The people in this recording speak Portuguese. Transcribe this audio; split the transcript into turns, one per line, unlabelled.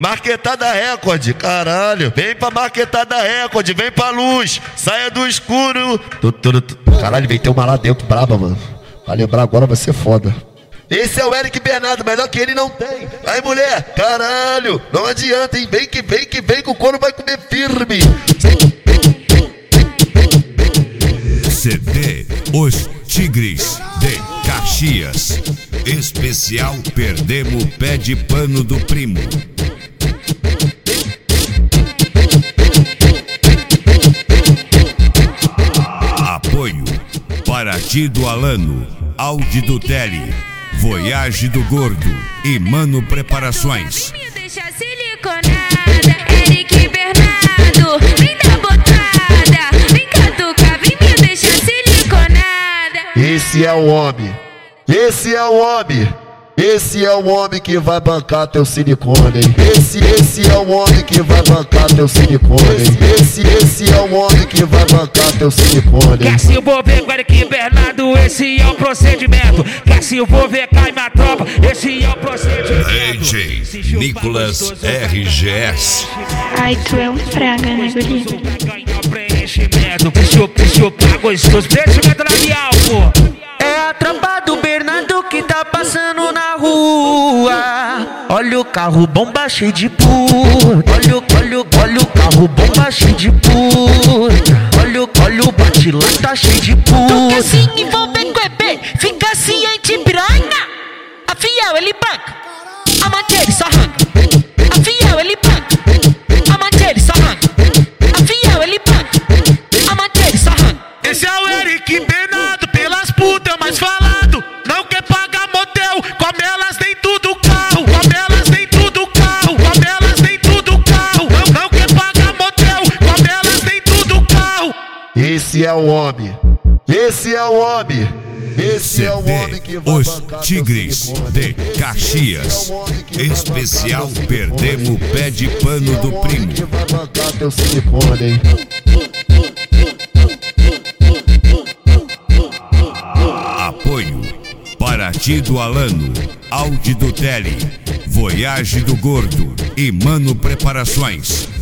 Marquetada Record, caralho. Vem pra Marquetada Record, vem pra luz. Saia do escuro. Caralho, meteu uma lá dentro braba, mano. Pra lembrar agora vai ser foda. Esse é o Eric Bernardo, melhor que ele não tem. Aí, mulher, caralho, não adianta, hein? Vem que vem que o couro vai comer firme.
CD Os Tigres de Caxias. Especial Perdemos Pé de Pano do Primo. Apoio Paraty do Alano, Audi do Tele, Voyage do Gordo e Mano Preparações.
Me deixa siliconada, Eric Bernardo, vem dar botada, vem catucar, vem me deixa siliconada.
Esse é o homem, esse é o homem. Esse é o homem que vai bancar teu silicone, hein? Esse é o homem que vai bancar teu silicone, hein? Esse é o homem que vai bancar teu silicone, hein?
Quer se envolver com Eric Bernardo, esse é o procedimento. Quer se envolver com a tropa, esse é o procedimento.
DJ Nicolas RGS.
Ai, tu é um praga, né, guri?
Preenchimento, chupa gostoso, preenchimento labial, pô. É a tropa do Bernardo que tá passando na rua. Olha o carro bomba cheio de puta. Olha o carro bomba cheio de puta. Olha o bate-lata cheio de puta.
Tu quer se envolver com EB, fica ciente, piranha. A fiel ele banca, a mante ele só arranca. A fiel ele banca, a mante ele só arranca. A fiel ele banca, a mante ele só arranca.
Esse é o Eric Bernardo, pelas putas mais falado. Não quer pagar motel, come elas dentro do carro. Come elas dentro do carro, come elas dentro do carro. Não quer pagar motel, come elas dentro do carro.
Esse é o homem, esse é o homem. Esse é o homem que vai
Os
bancar teu
Tigres
silicone.
de Caxias. Especial Perdemos Pé de Pano do Primo.
Que vai bancar teu silicone, hein?
Apoio Paraty do Alano, Audi do Tele, Voyage do Gordo e Mano Preparações.